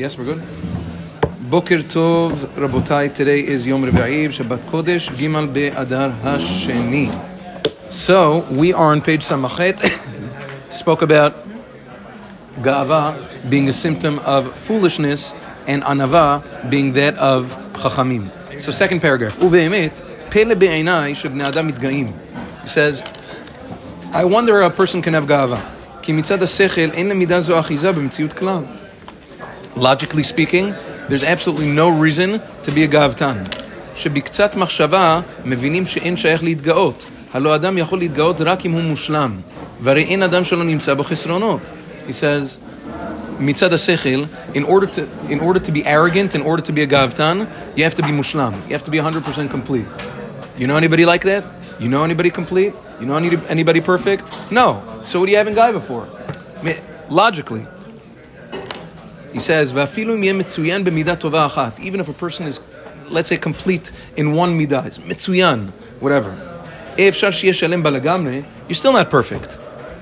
Yes, we're good. Boker Tov, Rabotai. Today is Yom Revi'i, Shabbat Kodesh, Gimal Be'adar Hasheni. So, we are on page Samachet. Spoke about Ga'ava being a symptom of foolishness and Anava being that of Chachamim. So, second paragraph. Uve'emet, Pele be'einai shebnei adam mitga'im. He says, I wonder how a person can have Ga'ava. Ki mitzad ha'sechel ein lemidah zo achiza b'metziut klal. Logically speaking, there's absolutely no reason to be a gavtan. שבקצת מחשבה מבינים שאין שייך להתגאות. הלא אדם יכול להתגאות רק אם הוא מושלם. והרי אין אדם שלא נמצא בו חסרונות. He says, מצד השכל, in order to be arrogant, in order to be a gavtan, you have to be mushlam. You have to be 100% complete. You know anybody like that? You know anybody complete? You know anybody perfect? No. So what are you having gaiva for? Logically. He says, even if a person is, let's say, complete in one midah, it's mitzuyan, whatever. You're still not perfect.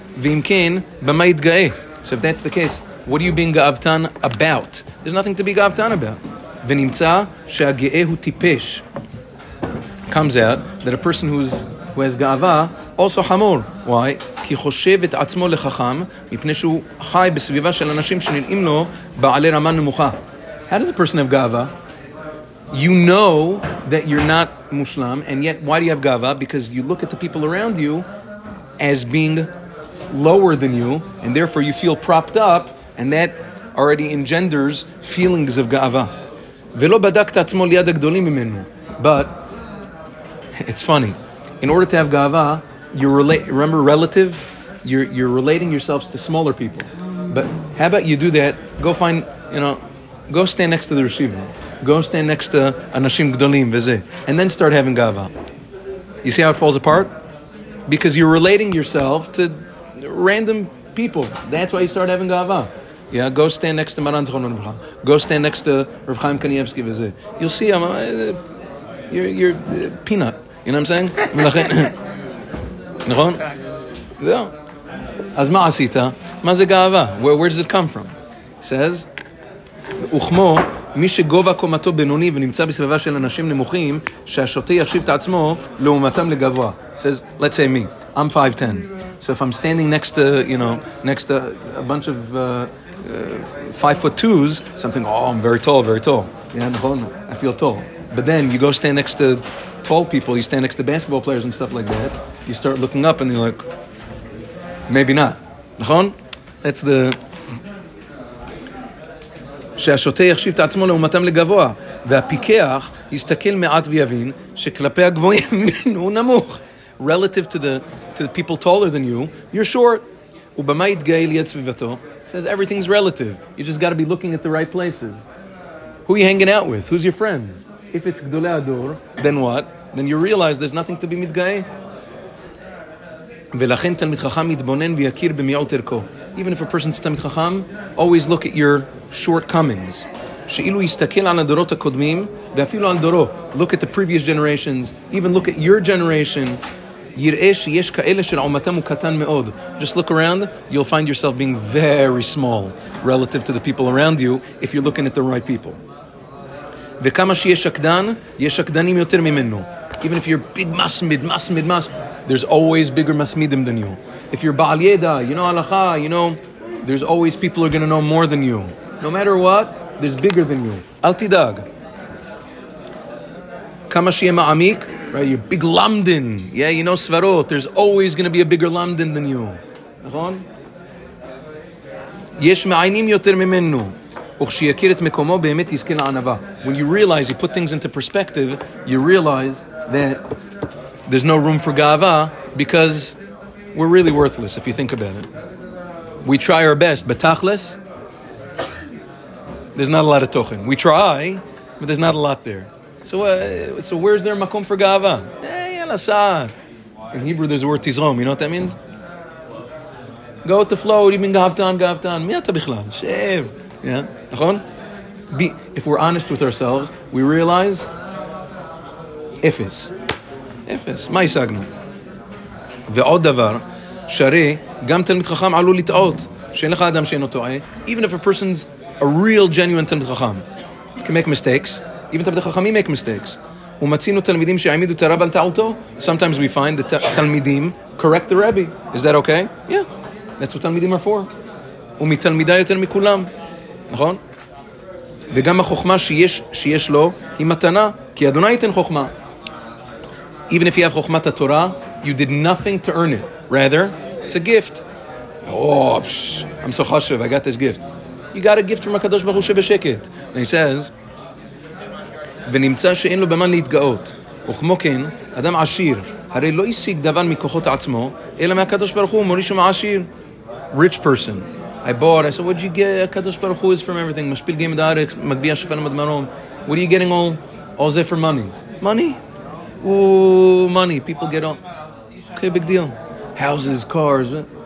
So if that's the case, what are you being ga'avtan about? There's nothing to be ga'avtan about. Comes out that a person who has ga'ava also hamor. Why? כי חושב את עצמו לחכם, מפני שהוא חי בסביבה של אנשים שנראים לו בעלי רמה נמוכה. How does a person have gava? You know that you're not mushlam, and yet why do you have gava? Because you look at the people around you as being lower than you, and therefore you feel propped up, and that already engenders feelings of gava. ולא בדק את עצמו ליד הגדולים ממנו. But it's funny. In order to have gava, remember relative? You're relating yourselves to smaller people. But how about you do that? Go find, go stand next to the Rishiva. Go stand next to Anashim Gdolim, Vizeh. And then start having gava. You see how it falls apart? Because you're relating yourself to random people. That's why you start having gava. Yeah, go stand next to Maran Zichron Livracha. Go stand next to Rav Chaim Kanievsky, Vizeh. You'll see, you're peanut. You know what I'm saying? נכון? זהו. אז מה עשית? מה זה גאווה? Where does it come from? It says, וכמו מי שגובה קומתו בינוני ונמצא בסביבה של אנשים נמוכים, שהשוטה יחשיב את עצמו לעומתם לגבוה. It says, let's say me, I'm 5'10". So if I'm standing next to a bunch of 5'2", something, I'm very tall, very tall. Yeah, I feel tall. But then you go stand next to tall people, you stand next to basketball players and stuff like that, you start looking up and you're like, maybe not. נכון? That's the... שהשוטה יחשיב את עצמו לעומתם לגבוה, והפיקח יסתכל מעט ויבין שכלפי הגבוהים הוא נמוך. Relative to the people taller than you, you're short. ובמה יתגאה ליד סביבתו? Says everything's relative. You just got to be looking at the right places. Who are you hanging out with? Who's your friends? If it's Gdolei Ador, then what? Then you realize there's nothing to be מתגאה. ולכן תלמיד חכם יתבונן ויכיר במיעוט ערכו. Even if a person's תלמיד חכם, always look at your shortcomings. שאילו יסתכל על הדורות הקודמים, ואפילו על דורו, look at the previous generations, even look at your generation, יראה שיש כאלה שלעומתם הוא קטן מאוד. Just look around, you'll find yourself being very small relative to the people around you if you're looking at the right people. וכמה שיש שקדן, יש שקדנים יותר ממנו. Even if you're big masmid, there's always bigger masmidim than you. If you're Baal Yeda, you know halacha, there's always people who are going to know more than you. No matter what, there's bigger than you. Al tidag. Kama shiye ma'amik, right? You're big lamdin. Yeah, svarot. There's always going to be a bigger lamdin than you. Yesh ma'aynim yoter mimenu. When you realize, you put things into perspective, you realize that there's no room for gava because we're really worthless if you think about it. We try our best, but tachlis, there's not a lot of tochen. We try, but there's not a lot there. So where's there makom for gava? In Hebrew, there's the word tizrom. You know what that means? Go with the flow. Even gavtan. Mi'ata bichlal. Shev. Yeah, if we're honest with ourselves, we realize אפס, מה השגנו? ועוד דבר, שהרי גם תלמיד חכם עלול לטעות, שאין לך אדם שאינו טועה, even if a person's a real genuine Talmid Chacham can make mistakes. Even Talmidei Chachamim make mistakes. ומצינו תלמידים שהעמידו את הרב על טעותו. Sometimes we find that תלמידים correct the Rebbe. Is that okay? Yeah. That's what תלמידים are for. ומתלמידה יותר מכולם. נכון? וגם החוכמה שיש לו היא מתנה, כי אדוני ייתן חוכמה. Even if you have חוכמת התורה, you did nothing to earn it. Rather, it's a gift. Oh, I'm so chashuv, I got this gift. You got a gift from HaKadosh Baruch Hu שבשקט. And he says, ונמצא שאין לו במה להתגאות. וכמו כן, אדם עשיר, הרי לא השיג דבר מכוחות עצמו, אלא מהקדוש ברוך הוא, מוריש ומעשיר. Rich person. I said, what did you get? HaKadosh Baruch Hu is from everything. משפיל גאים דארץ, מגביה שפל מדמרום. What are you getting all that for money? Money? Ooh, money. People get all... Okay, big deal. Houses, cars.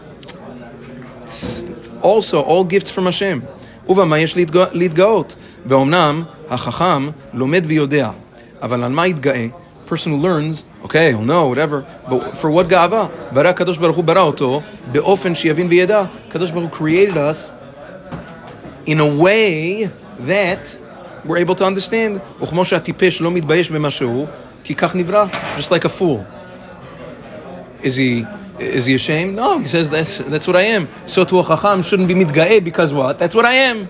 Also, all gifts from Hashem. ובמה יש להתגאות? ואומנם, החכם לומד ויודע. אבל על מה יתגאה? Person who learns, okay, he'll know, whatever. But for what גאווה? ברא הקדוש ברוך הוא ברא אותו באופן שיבין וידע. הקדוש ברוך הוא created us in a way that we're able to understand. וכמו שהטיפש לא מתבייש במה שהוא, כי כך נברא. Just like a fool. Is he ashamed? No, he says that's what I am. So to a chacham shouldn't be מתגאה because what? That's what I am.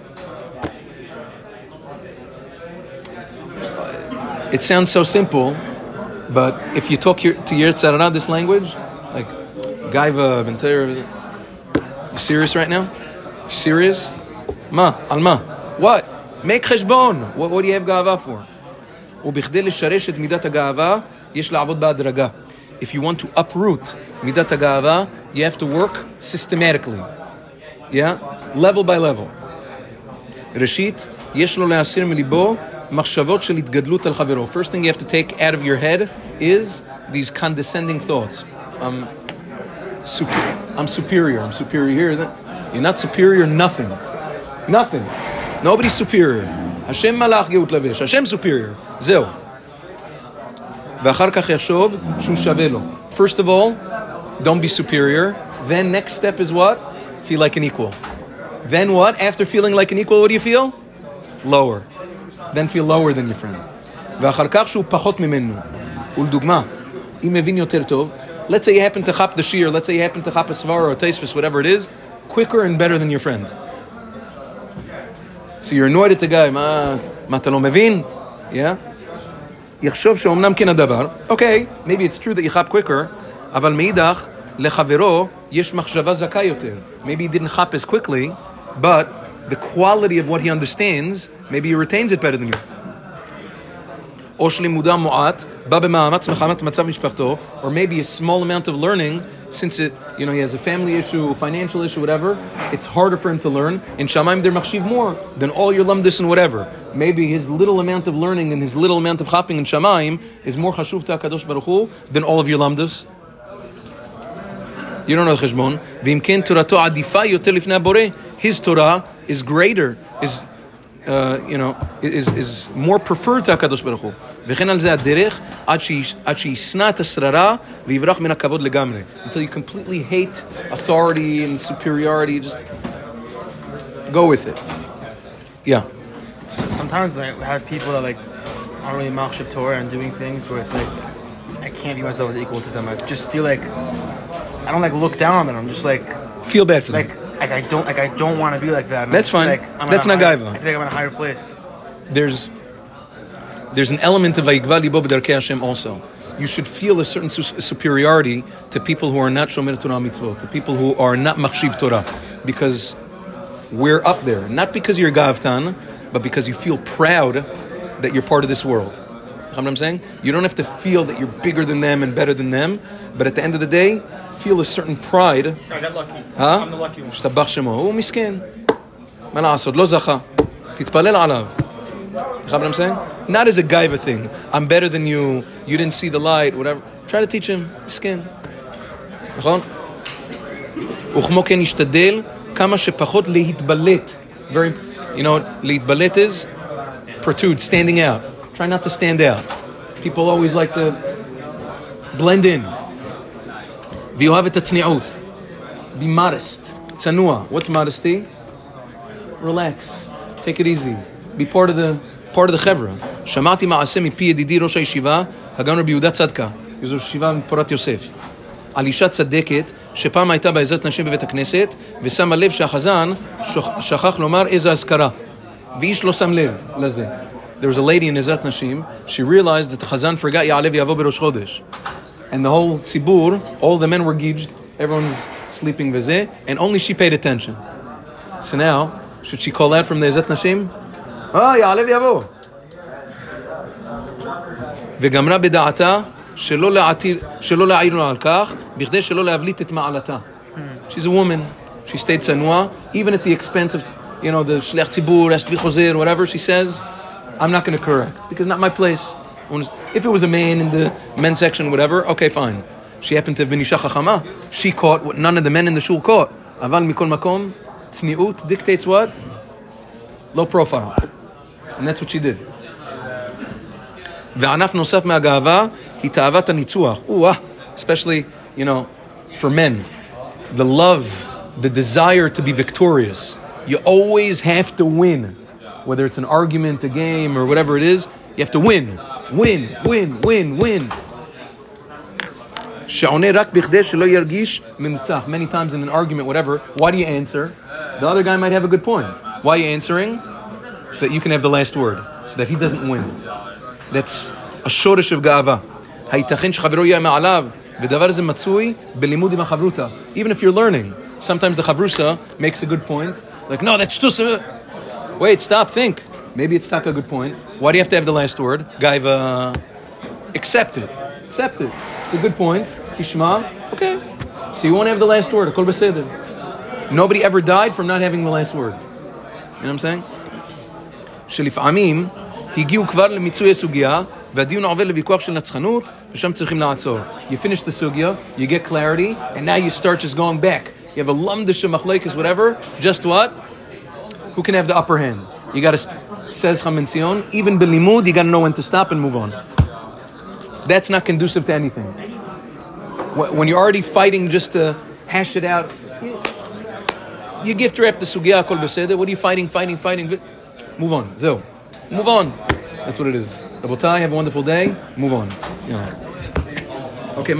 It sounds so simple, but if you talk to Yetzer Hara this language, like Gaiva, Bentera, you serious right now? You serious? Ma, alma. What? Make cheshbon. What do you have ga'ava for? ובכדי לשרש את מידת הגאווה, יש לעבוד בהדרגה. If you want to uproot מידת הגאווה, you have to work systematically. Yeah? Level by level. ראשית, יש לו להסיר מליבו מחשבות של התגדלות על חברו. First thing you have to take out of your head is these condescending thoughts. I'm superior. I'm superior here. You're not superior, nothing. Nothing. Nobody's superior. Hashem malach geut lavesh. Hashem superior. זהו. ואחר כך יחשוב שהוא שווה לו. First of all, don't be superior. Then next step is what? Feel like an equal. Then what? After feeling like an equal, what do you feel? Lower. Then feel lower than your friend. ואחר כך שהוא פחות ממנו. ולדוגמה, אם מבין יותר טוב, let's say you happen to chop the shir, let's say you happen to chop a svar or a teisvis, whatever it is, quicker and better than your friend. So you're annoyed at the guy, מה אתה לא מבין? Yeah? יחשוב שאומנם כן הדבר, okay, maybe it's true that you chop quicker, אבל מאידך, לחברו יש מחשבה זכה יותר. Maybe he didn't chop as quickly, but the quality of what he understands, maybe he retains it better than you. או שלימודה מועט, בא במאמץ מחמת מצב משפחתו, or maybe a small amount of learning, since it, he has a family issue, financial issue, whatever, it's harder for him to learn. In Shamayim, they're machshiv more than all your lamdis and whatever. Maybe his little amount of learning and his little amount of chopping in Shamayim is more chashuv to HaKadosh Baruch Hu than all of your lamdis. You don't know the cheshbon. V'im ken torato adifa yoter lifnei borei. His Torah is greater, is more preferred to HaKadosh Baruch Hu. וכן על זה הדרך עד שישנא את השררה ויברח מן הכבוד לגמרי. Until you completely hate authority and superiority, just go with it. Yeah. Sometimes I have people that aren't really machshav Torah and doing things where it's like I can't view myself as equal to them. I just feel like I don't look down on them. I'm just feel bad for them. I don't want to be like that. That's fine. That's not gaiva. I feel like I'm in a higher place. There's an element of vayigva libo b'darkei Hashem also. You should feel a certain superiority to people who are not shomer Torah mitzvot, to people who are not machshiv Torah, because we're up there. Not because you're gavtan, but because you feel proud that you're part of this world. You know what I'm saying? You don't have to feel that you're bigger than them and better than them, but at the end of the day, feel a certain pride. I got lucky. I'm the lucky one. שתבח שמו. הוא מסכן. מה לעשות? לא זכה. תתפלל עליו. You know what I'm saying? Not as a gaiva thing. I'm better than you. You didn't see the light, whatever. Try to teach him. מסכן. נכון? וכמו כן ישתדל כמה שפחות להתבלט. Very, להתבלט is protrude, standing out. Try not to stand out. People always like to blend in. ויאהב את הצניעות. Be modest. צנוע. What's modesty? Relax. Take it easy. Be part of the chevra. שמעתי מעשה מפי ידידי ראש הישיבה, הגאון רבי יהודה צדקה. זו ישיבה מפורת יוסף. על אישה צדקת, שפעם הייתה בעזרת נשים בבית הכנסת, ושמה לב שהחזן שכח לומר איזה אזכרה. ואיש לא שם לב לזה. There was a lady in עזרת נשים, she realized that the Chazan forgot יעלה ויבוא בראש חודש. And the whole tzibur, all the men were gijed, everyone's sleeping veze, and only she paid attention. So now, should she call out from the עזרת נשים? יעלה ויבוא. וגמרה בדעתה שלא להעיר לו על כך, בכדי שלא להבליט את מעלתה. She's a woman. She stayed צנועה, even at the expense of, the shliach tzibur, has to be choser, whatever she says, I'm not going to correct, because not my place. If it was a man in the men's section, whatever, okay, fine. She happened to have been isha chachama. She caught what none of the men in the shul caught. Aval mikol makom, tzniut dictates what? Low profile. And that's what she did. וענף נוסף מהגאווה היא תאוות הניצוח. Especially, for men. The love, the desire to be victorious. You always have to win. Whether it's an argument, a game, or whatever it is, you have to win. Win, win, win, win. שעונה רק בכדי שלא ירגיש מנוצח. Many times in an argument, whatever, why do you answer? The other guy might have a good point. Why are you answering? So that you can have the last word. So that he doesn't win. That's a shorish of ga'ava. הייתכן שחברו יהיה מעליו, ודבר זה מצוי בלימוד עם החברותה. Even if you're learning, sometimes the chavrusa makes a good point. Like, no, that's shtus. Wait, stop, think. Maybe it's not a good point. Why do you have to have the last word? Gaiva, accept it. Accept it. It's a good point. Tishma, okay. So you won't have the last word. Akol beseder. Nobody ever died from not having the last word. You know what I'm saying? שלפעמים הגיעו כבר למיצוי הסוגיה, והדיון עובר לוויכוח של נצחנות, ושם צריכים לעצור. You finish the sugya, you get clarity, and now you start just going back. You have a lamdish machlekes, whatever. Just what? Who can have the upper hand? You got to, says Chaim Zion, even belimud, you got to know when to stop and move on. That's not conducive to anything. When you're already fighting just to hash it out, you gift wrap the sugya kol beseder. What are you fighting? Move on. Zo. Move on. That's what it is. Rabotai, have a wonderful day. Move on.